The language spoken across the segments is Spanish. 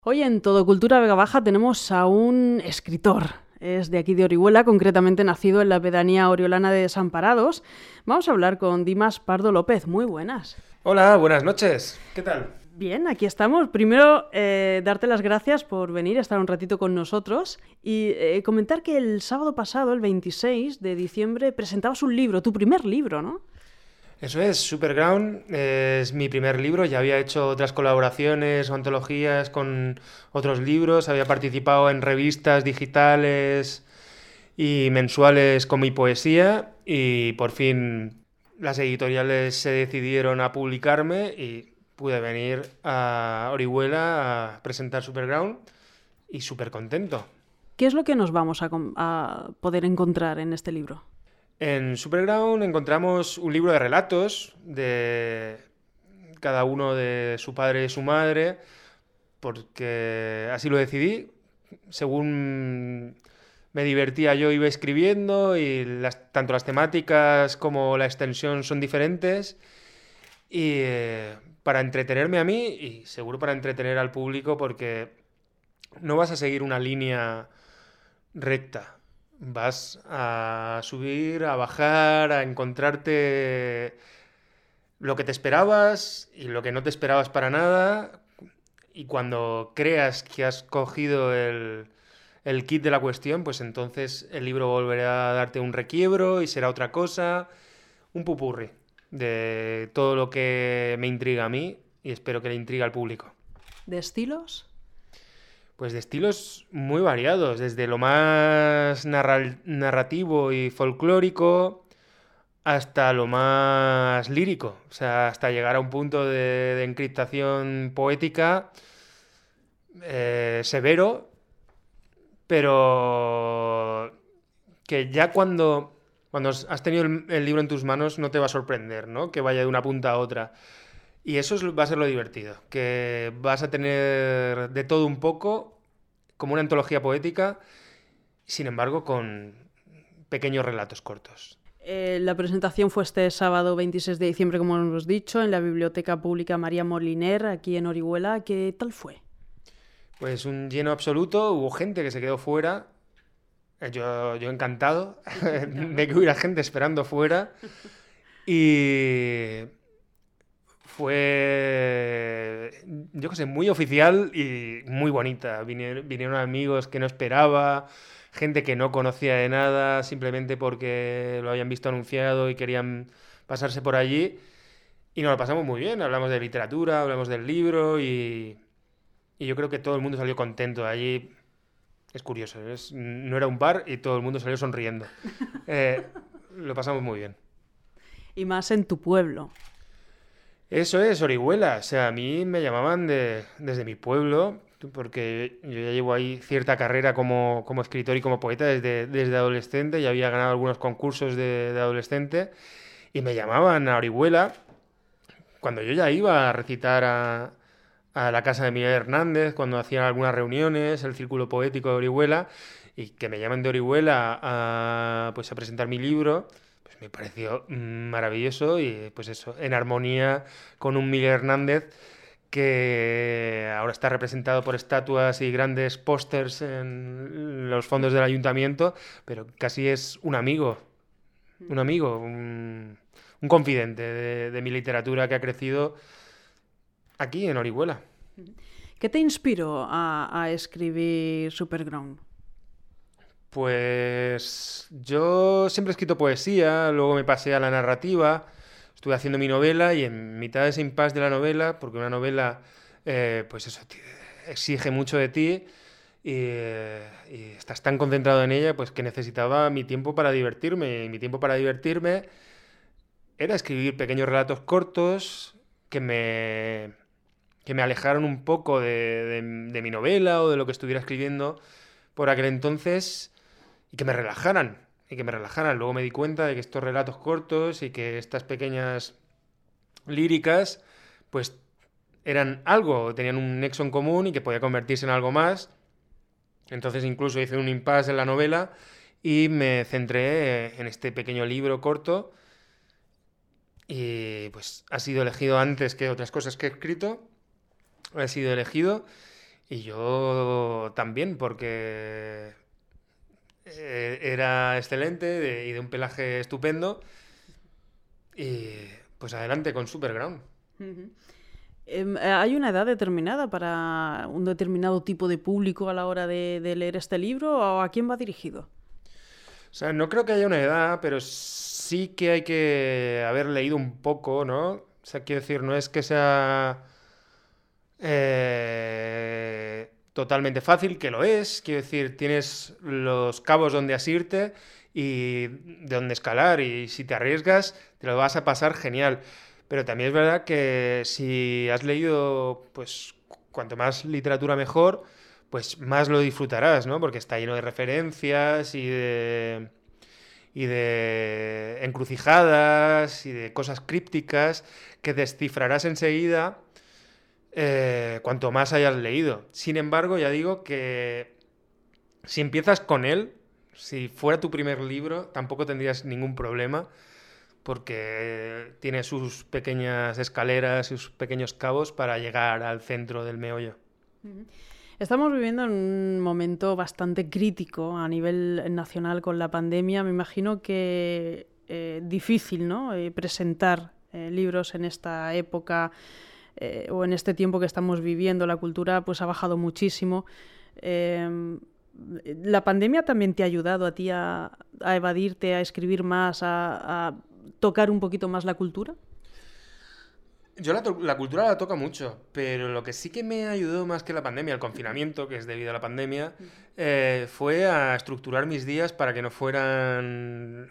Hoy en Todo Cultura Vega Baja tenemos a un escritor. Es de aquí de Orihuela, concretamente nacido en la pedanía oriolana de Desamparados. Vamos a hablar con Dimas Pardo López. Muy buenas. Hola, buenas noches. ¿Qué tal? Bien, aquí estamos. Primero, darte las gracias por venir a estar un ratito con nosotros y comentar que el sábado pasado, el 26 de diciembre, presentabas un libro, tu primer libro, ¿no? Eso es, Superground es mi primer libro. Ya había hecho otras colaboraciones o antologías con otros libros. Había participado en revistas digitales y mensuales con mi poesía. Y por fin las editoriales se decidieron a publicarme y pude venir a Orihuela a presentar Superground y súper contento. ¿Qué es lo que nos vamos a poder encontrar en este libro? En Superground encontramos un libro de relatos de cada uno de su padre y su madre, porque así lo decidí. Según me divertía yo iba escribiendo y tanto las temáticas como la extensión son diferentes. Y para entretenerme a mí y seguro para entretener al público, porque no vas a seguir una línea recta. Vas a subir, a bajar, a encontrarte lo que te esperabas y lo que no te esperabas para nada. Y cuando creas que has cogido el kit de la cuestión, pues entonces el libro volverá a darte un requiebro y será otra cosa, un pupurri de todo lo que me intriga a mí y espero que le intriga al público. ¿De estilos? Pues de estilos muy variados, desde lo más narrativo y folclórico hasta lo más lírico, o sea, hasta llegar a un punto de encriptación poética severo, pero que ya cuando has tenido el libro en tus manos no te va a sorprender, ¿no? Que vaya de una punta a otra. Y eso va a ser lo divertido, que vas a tener de todo un poco, como una antología poética, sin embargo, con pequeños relatos cortos. La presentación fue este sábado 26 de diciembre, como hemos dicho, en la Biblioteca Pública María Moliner, aquí en Orihuela. ¿Qué tal fue? Pues un lleno absoluto, hubo gente que se quedó fuera, yo encantado de que hubiera gente esperando fuera, y fue, yo qué sé, muy oficial y muy bonita. Vinieron amigos que no esperaba, gente que no conocía de nada, simplemente porque lo habían visto anunciado y querían pasarse por allí. Y nos lo pasamos muy bien, hablamos de literatura, hablamos del libro y yo creo que todo el mundo salió contento de allí. Es curioso, no era un bar y todo el mundo salió sonriendo. Eh, lo pasamos muy bien. Y más en tu pueblo. Eso es, Orihuela. O sea, a mí me llamaban desde mi pueblo, porque yo ya llevo ahí cierta carrera como escritor y como poeta desde adolescente. Ya había ganado algunos concursos de adolescente y me llamaban a Orihuela cuando yo ya iba a recitar a la casa de Miguel Hernández, cuando hacían algunas reuniones, el Círculo Poético de Orihuela, y que me llaman de Orihuela pues a presentar mi libro. Me pareció maravilloso y pues eso, en armonía con un Miguel Hernández que ahora está representado por estatuas y grandes pósters en los fondos del ayuntamiento, pero casi es un amigo, un confidente de mi literatura que ha crecido aquí en Orihuela. ¿Qué te inspiró a escribir Superground? Pues yo siempre he escrito poesía, luego me pasé a la narrativa, estuve haciendo mi novela y en mitad de ese impasse de la novela, porque una novela, pues eso, exige mucho de ti y estás tan concentrado en ella, pues que necesitaba mi tiempo para divertirme. Y mi tiempo para divertirme era escribir pequeños relatos cortos que me alejaron un poco de mi novela o de lo que estuviera escribiendo por aquel entonces y que me relajaran. Y que me relajaran. Luego me di cuenta de que estos relatos cortos y que estas pequeñas líricas, pues eran algo, tenían un nexo en común y que podía convertirse en algo más. Entonces incluso hice un impasse en la novela y me centré en este pequeño libro corto y pues ha sido elegido antes que otras cosas que he escrito. Ha sido elegido Y yo también, porque era excelente y de un pelaje estupendo. Y pues adelante con Superground. Ujú. ¿Hay una edad determinada para un determinado tipo de público a la hora de leer este libro o a quién va dirigido? O sea, no creo que haya una edad, pero sí que hay que haber leído un poco, ¿no? O sea, quiero decir, no es que sea totalmente fácil, que lo es. Quiero decir, tienes los cabos donde asirte y de donde escalar, y si te arriesgas, te lo vas a pasar genial. Pero también es verdad que si has leído, pues, cuanto más literatura mejor, pues más lo disfrutarás, ¿no? Porque está lleno de referencias y de encrucijadas y de cosas crípticas que descifrarás enseguida cuanto más hayas leído. Sin embargo, ya digo que si empiezas con él, si fuera tu primer libro, tampoco tendrías ningún problema porque tiene sus pequeñas escaleras, sus pequeños cabos para llegar al centro del meollo. Ujú. Estamos viviendo en un momento bastante crítico a nivel nacional con la pandemia. Me imagino que difícil, ¿no? Presentar libros en esta época o en este tiempo que estamos viviendo. La cultura pues ha bajado muchísimo. ¿La pandemia también te ha ayudado a ti a evadirte, a escribir más, a tocar un poquito más la cultura? Yo la cultura la toca mucho, pero lo que sí que me ayudó más que la pandemia, el confinamiento, que es debido a la pandemia, fue a estructurar mis días para que no fueran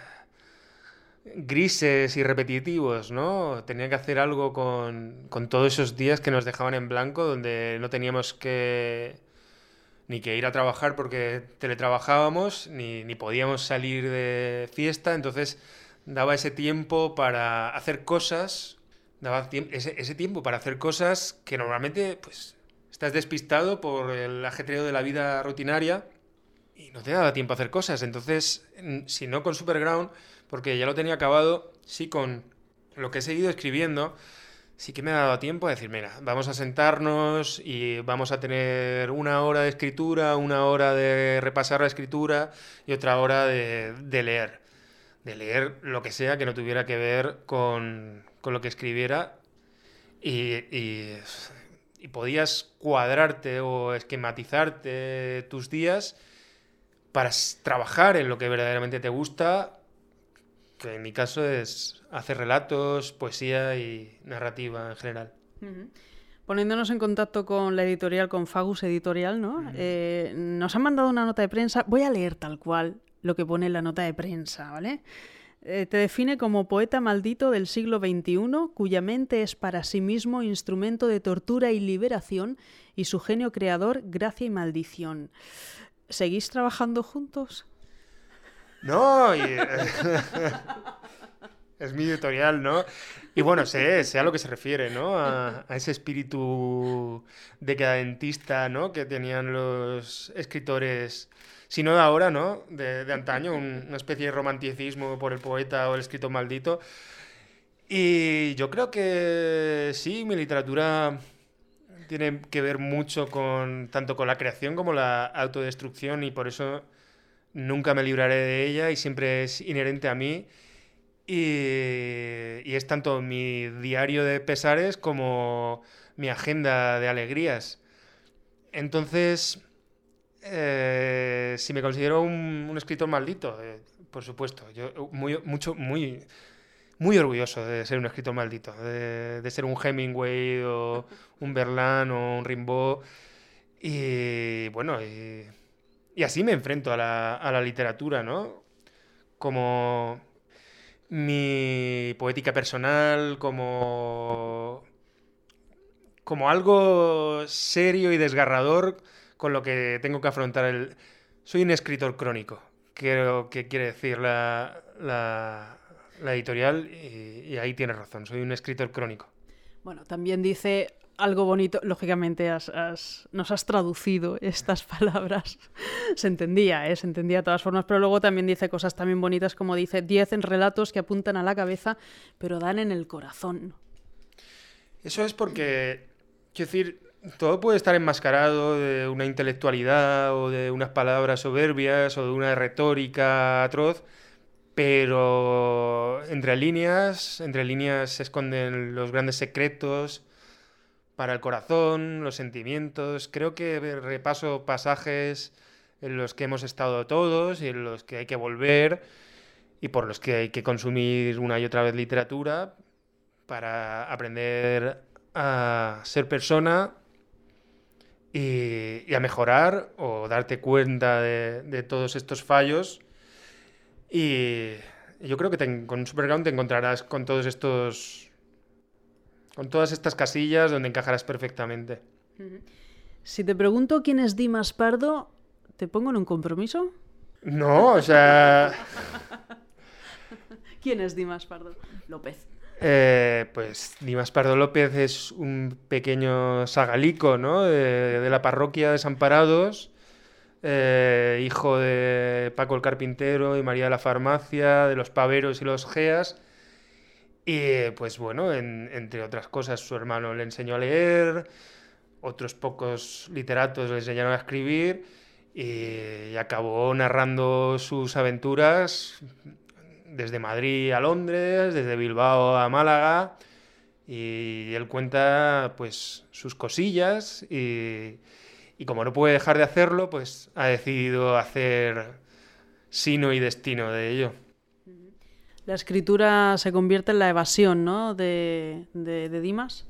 grises y repetitivos, ¿no? Tenía que hacer algo con todos esos días que nos dejaban en blanco, donde no teníamos ni que ir a trabajar porque teletrabajábamos, ni podíamos salir de fiesta, entonces daba ese tiempo para hacer cosas, ese tiempo para hacer cosas que normalmente pues estás despistado por el ajetreo de la vida rutinaria y no te daba tiempo a hacer cosas. Entonces, si no con Superground, porque ya lo tenía acabado, sí con lo que he seguido escribiendo, sí que me ha dado tiempo a decir, mira, vamos a sentarnos y vamos a tener una hora de escritura, una hora de repasar la escritura y otra hora de leer. De leer lo que sea que no tuviera que ver con lo que escribiera y podías cuadrarte o esquematizarte tus días para trabajar en lo que verdaderamente te gusta, que en mi caso es hacer relatos, poesía y narrativa en general. Uh-huh. Poniéndonos en contacto con la editorial, con Fagus Editorial, ¿no? Nos han mandado una nota de prensa. Voy a leer tal cual lo que pone en la nota de prensa, ¿vale? Te define como poeta maldito del siglo XXI, cuya mente es para sí mismo instrumento de tortura y liberación, y su genio creador, gracia y maldición. ¿Seguís trabajando juntos? No, es mi editorial, ¿no? Y bueno, sé a lo que se refiere, ¿no? A ese espíritu decadentista, ¿no? Que tenían los escritores, si no de ahora, ¿no? De antaño, una especie de romanticismo por el poeta o el escritor maldito. Y yo creo que sí, mi literatura tiene que ver mucho tanto con la creación como la autodestrucción, y por eso nunca me libraré de ella y siempre es inherente a mí. Y es tanto mi diario de pesares como mi agenda de alegrías. Entonces, si me considero un escritor maldito, por supuesto, yo muy orgulloso de ser un escritor maldito, de ser un Hemingway o un Verlaine o un Rimbaud. Y bueno, y así me enfrento a la literatura, ¿no? Como mi poética personal, como algo serio y desgarrador con lo que tengo que afrontar. Soy un escritor crónico, creo que quiere decir la editorial, y ahí tienes razón, soy un escritor crónico. Bueno, también dice algo bonito, lógicamente nos has traducido estas palabras, se entendía de todas formas, pero luego también dice cosas también bonitas, como dice, 10 en relatos que apuntan a la cabeza, pero dan en el corazón. Eso es porque, quiero decir, todo puede estar enmascarado de una intelectualidad o de unas palabras soberbias o de una retórica atroz, pero entre líneas se esconden los grandes secretos para el corazón, los sentimientos. Creo que repaso pasajes en los que hemos estado todos y en los que hay que volver y por los que hay que consumir una y otra vez literatura para aprender a ser persona y a mejorar o darte cuenta de todos estos fallos. Y yo creo que con Superground te encontrarás con todos estos, con todas estas casillas donde encajarás perfectamente. Si te pregunto quién es Dimas Pardo, ¿te pongo en un compromiso? No, o sea... ¿Quién es Dimas Pardo López? Pues Dimas Pardo López es un pequeño sagalico, ¿no? De la parroquia de Desamparados, hijo de Paco el Carpintero y María de la Farmacia, de los Paveros y los Geas. Y pues bueno, entre otras cosas, su hermano le enseñó a leer, otros pocos literatos le enseñaron a escribir y acabó narrando sus aventuras desde Madrid a Londres, desde Bilbao a Málaga, y él cuenta pues sus cosillas y como no puede dejar de hacerlo, pues ha decidido hacer sino y destino de ello. La escritura se convierte en la evasión, ¿no? de Dimas.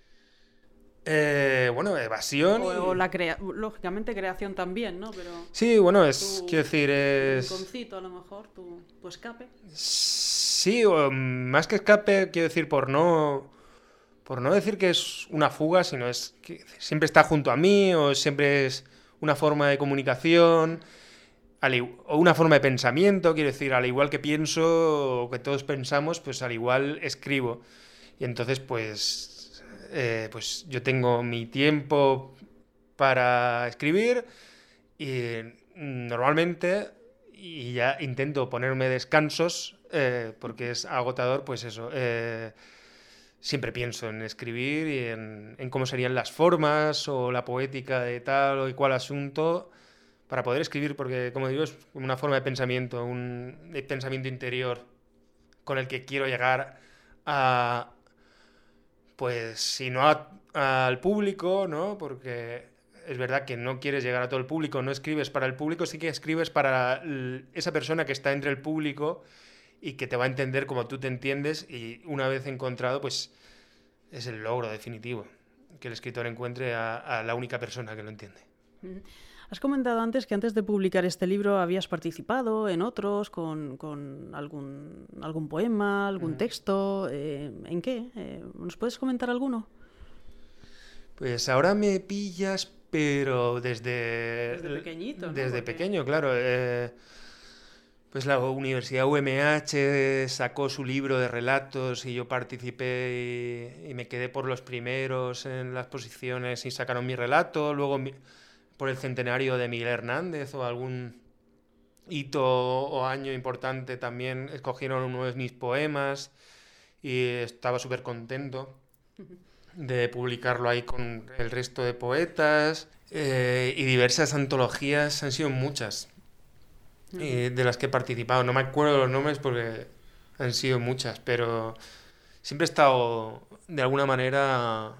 Bueno, evasión O la lógicamente creación también, ¿no? Pero sí, bueno, quiero decir, tu rinconcito, a lo mejor, tu escape. Sí, o más que escape, quiero decir, por no decir que es una fuga, sino es que siempre está junto a mí, o siempre es una forma de comunicación, o una forma de pensamiento, quiero decir, al igual que pienso, o que todos pensamos, pues al igual escribo. Y entonces, pues yo tengo mi tiempo para escribir y normalmente, y ya intento ponerme descansos, porque es agotador, pues eso, siempre pienso en escribir y en cómo serían las formas o la poética de tal o cual asunto para poder escribir, porque como digo, es una forma de pensamiento, de pensamiento interior con el que quiero llegar a, pues si no al público, ¿no? Porque es verdad que no quieres llegar a todo el público, no escribes para el público, sí que escribes para esa persona que está entre el público y que te va a entender como tú te entiendes, y una vez encontrado, pues es el logro definitivo, que el escritor encuentre a la única persona que lo entiende. Has comentado antes que antes de publicar este libro habías participado en otros con algún poema, algún texto. ¿En qué? ¿Nos puedes comentar alguno? Pues ahora me pillas, pero desde pequeñito, ¿no? Desde pequeño, claro. Pues la Universidad UMH sacó su libro de relatos y yo participé y me quedé por los primeros en las posiciones y sacaron mi relato. Luego por el centenario de Miguel Hernández o algún hito o año importante también escogieron uno de mis poemas y estaba súper contento de publicarlo ahí con el resto de poetas, y diversas antologías, han sido muchas de las que he participado. No me acuerdo los nombres porque han sido muchas, pero siempre he estado de alguna manera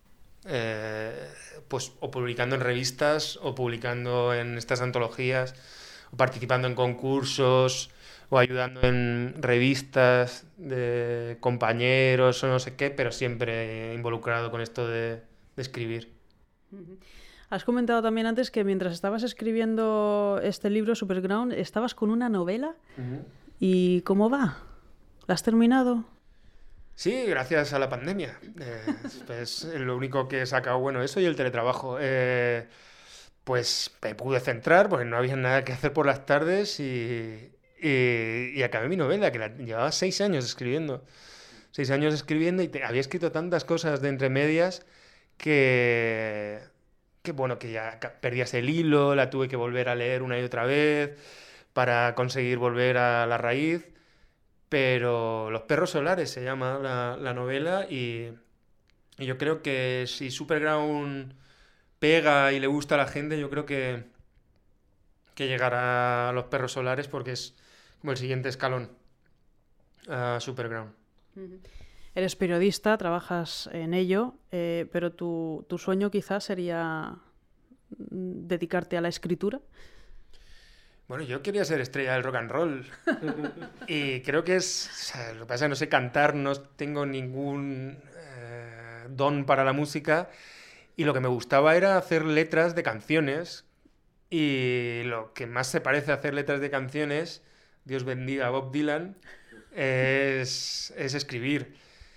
pues o publicando en revistas o publicando en estas antologías o participando en concursos o ayudando en revistas de compañeros o no sé qué, pero siempre involucrado con esto de escribir. Has comentado también antes que mientras estabas escribiendo este libro, Superground, estabas con una novela. ¿Y cómo va? ¿La has terminado? Sí, gracias a la pandemia. Pues lo único que he sacado, bueno, eso y el teletrabajo. Pues me pude centrar porque no había nada que hacer por las tardes y acabé mi novela, que llevaba 6 años escribiendo. 6 años escribiendo y había escrito tantas cosas de entre medias que bueno, que ya perdías el hilo, la tuve que volver a leer una y otra vez para conseguir volver a la raíz. Pero Los perros solares se llama la novela y Y yo creo que si Superground pega y le gusta a la gente, yo creo que llegará a los Perros Solares porque es como el siguiente escalón a Superground. Eres periodista, trabajas en ello, pero tu sueño quizás sería dedicarte a la escritura. Bueno, yo quería ser estrella del rock and roll y creo que es... O sea, lo que pasa es que no sé cantar, no tengo ningún don para la música y lo que me gustaba era hacer letras de canciones y lo que más se parece a hacer letras de canciones, Dios bendiga a Bob Dylan, es escribir.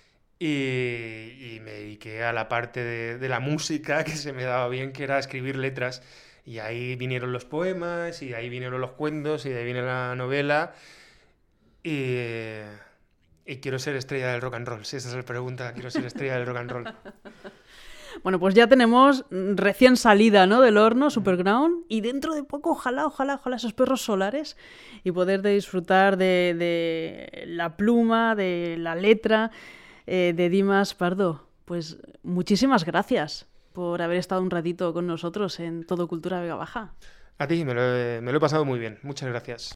Y me dediqué a la parte de la música que se me daba bien, que era escribir letras. Y ahí vinieron los poemas, y ahí vinieron los cuentos, y de ahí viene la novela. Y quiero ser estrella del rock and roll. Si esa es la pregunta, quiero ser estrella del rock and roll. Bueno, pues ya tenemos recién salida, ¿no?, del horno, Superground, y dentro de poco, ojalá esos Perros Solares y poder disfrutar de la pluma, de la letra de Dimas Pardo. Pues muchísimas gracias por haber estado un ratito con nosotros en Todo Cultura Vega Baja. A ti, me lo he pasado muy bien. Muchas gracias.